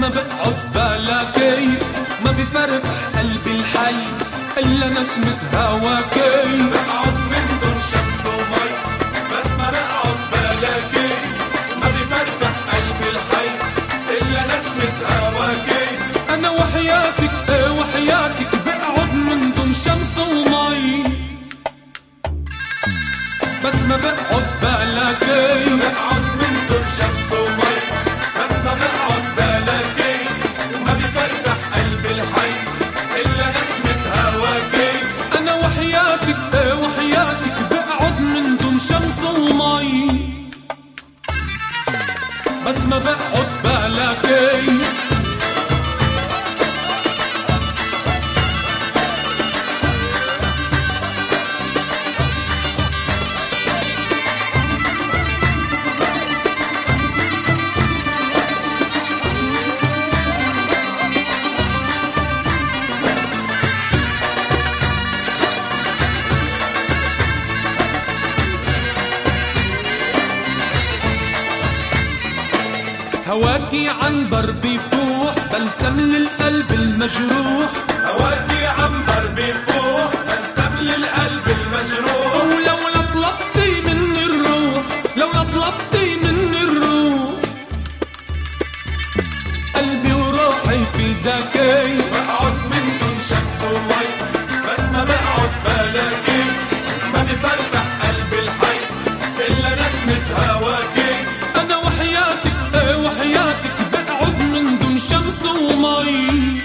ما بقعد بلاكي، ما بفرح قلبي الحي إلا نسمة هواكي. بقعد من دون شمس ومي بس ما بقعد بلاكي، ما بفرح قلبي الحي إلا نسمة هواكي. أنا وحياتك وحياتك بقعد من دون شمس ومي بس ما بقعد بلاكي. بقعد من دون شمس ومي بس ما بقعد بلاكي، ما بفرح قلبي الحي إلا نسمة هواكي. أنا وحياتك وحياتك بقعد من دون شمس ومي بس ما بقعد بلاكي. هواكي عنبر بيفوح بلسم للقلب المجروح. هواكي عنبر بيفوح بلسم للقلب المجروح. ولو طلبتي مني الروح، لو طلبتي مني الروح قلبي وروحي فداكي. بقعد من دون شمس ومي بس ما بقعد بلاكي، ما بفرح قلبي الحي إلا نسمة هواكي. أنا وحياتك وحياتك بقعد من دون شمس ومي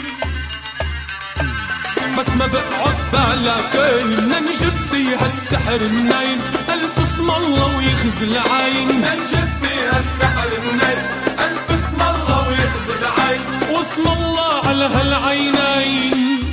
بس ما بقعد بلاكي. من جبتي هالسحر منين ألف اسم الله ويخزي العين. من جبتي هالسحر منين ألف اسم الله ويخزي العين. واسم الله على هالعينين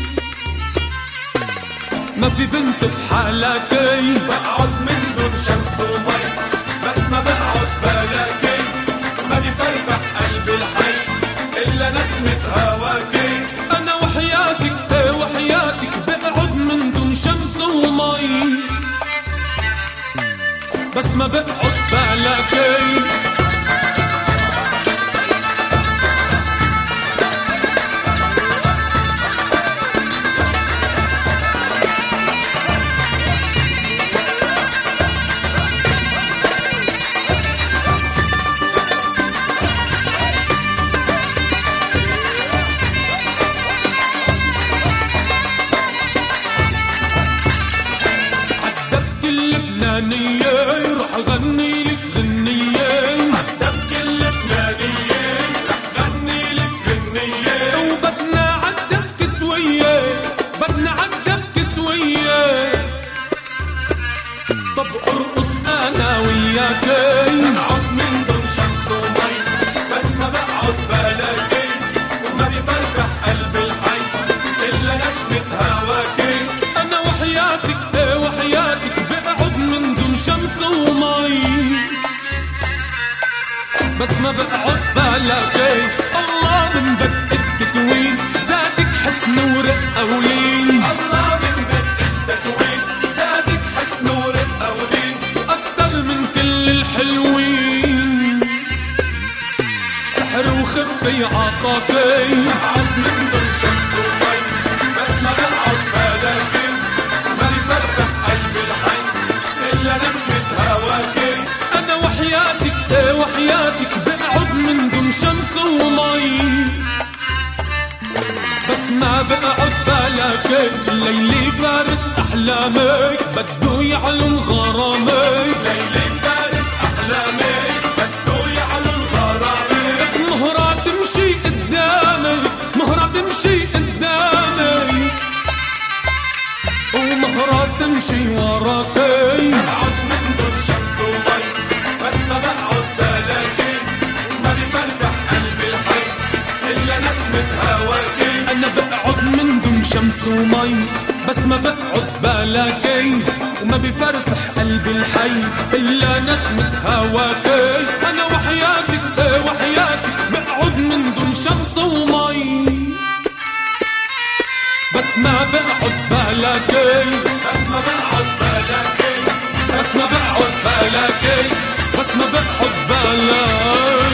ما في بنت بحالكي. بقعد من دون شمس ومي بس ما بقعد بلاكي، ما بفرح قلبي الحي إلا نسمة هواكي. أنا وحياتك وحياتك بقعد من دون شمس ومي بس ما بقعد بلاكي. رح غني لك غنية، عالدبكة اللبنانية رح غني لك غنية. وبدنا عالدبكة سوية، بدنا عالدبكة سوية. طب ارقص أنا وياكي. بقعد من دون شمس ومي بس ما بقعد بلاكي، وما بفرح قلبي الحي إلا نسمة هواكي. أنا وحياتك وحياتك بقعد من دون شمس ومي بس ما بقعد بلاكي. الله من بدء التكوين زادك حسن ورقة ولين. الله من بدء التكوين زادك حسن ورقة ولين. أكتر من كل الحلوين سحر وخفي عطاكي. بقعد من دون شمس ومي بس ما بقعد بلاكي، ما بفرح قلبي الحي إلا نسمة هواكي. أنا وحياتك وحياتك بقعد من دون شمس ومي بس ما بقعد بلاكي. ليلي فارس أحلامك بده يعلن غرامك. ليلي فارس أحلامك بده يعلن غرامك. مهرة تمشي قدامك، مهرة تمشي قدامك، ومهرة تمشي وراكي. بقعد من دون شمس ومي بس ما بقعد بلاكي، ما بفرح قلبي الحي إلا نسمة هواكي. أنا بقعد من دون شمس ومي بس ما بقعد بلاكي، وما بفرفح قلبي الحي إلا نسمة هواكي. أنا وحياتك وحياتك بقعد من دون شمس ومي بس ما بقعد بلاكي. بس ما بقعد بلاكي، بس ما بقعد بلاكي، بس ما بقعد بلاكي.